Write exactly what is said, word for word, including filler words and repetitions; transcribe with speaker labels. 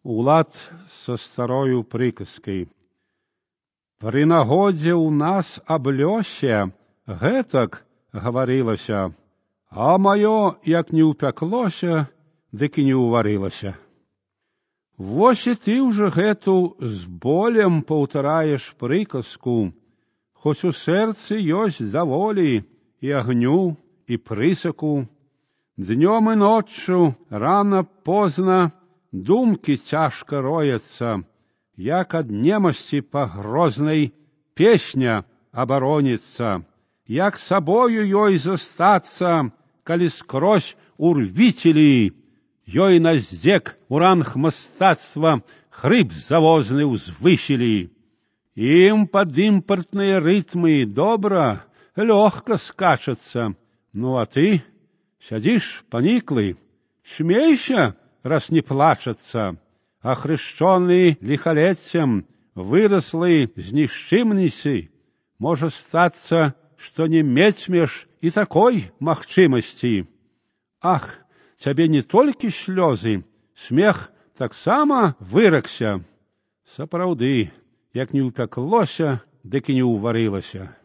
Speaker 1: Улад со старою прыказкай. Пры нагодзе ў нас аб лёсе гэтак гаварылася, а маё, як не ўпяклося, дык і не ўварылася. Вось і ты ўжо гэту з болем паўтараеш прыказку, хоць у сэрцы ёсць даволі і агню, і прысаку. Днём і ноччу, рана позна, думкі цяжка рояцца, як ад немасці па грознай песня абароніцца, як сабою ёй застацца, калі скрозь урвіцелі, ёй на здзек у ранг мастацтва хрып завозны ўзвысілі. Ім пад імпартныя рытмы добра, лёгка скачацца, ну а ты сядзіш паніклы, смейся, раз не плачацца, а хрышчоны ліхалеццем, выраслы з нішчымніцы, можа стацца, што не мець меш і такой магчымасці. Ах, цябе не толькі слёзы, смех таксама выракся. Сапраўды, як не ўпяклося, дык і не ўварылася.